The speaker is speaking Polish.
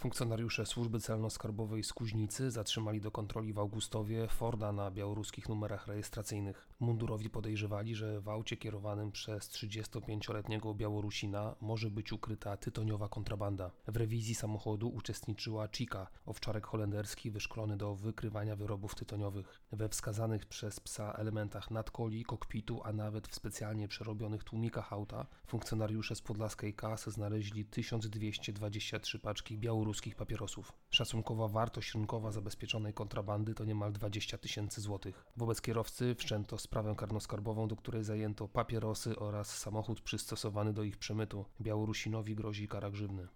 Funkcjonariusze Służby Celno-Skarbowej z Kuźnicy zatrzymali do kontroli w Augustowie Forda na białoruskich numerach rejestracyjnych. Mundurowi podejrzewali, że w aucie kierowanym przez 35-letniego Białorusina może być ukryta tytoniowa kontrabanda. W rewizji samochodu uczestniczyła Chica, owczarek holenderski wyszkolony do wykrywania wyrobów tytoniowych. We wskazanych przez psa elementach nadkoli, kokpitu, a nawet w specjalnie przerobionych tłumikach auta funkcjonariusze z podlaskiej kasy znaleźli 1223 paczki białoruskich papierosów. Szacunkowa wartość rynkowa zabezpieczonej kontrabandy to niemal 20 000 złotych. Wobec kierowcy wszczęto sprawę karnoskarbową, do której zajęto papierosy oraz samochód przystosowany do ich przemytu. Białorusinowi grozi kara grzywny.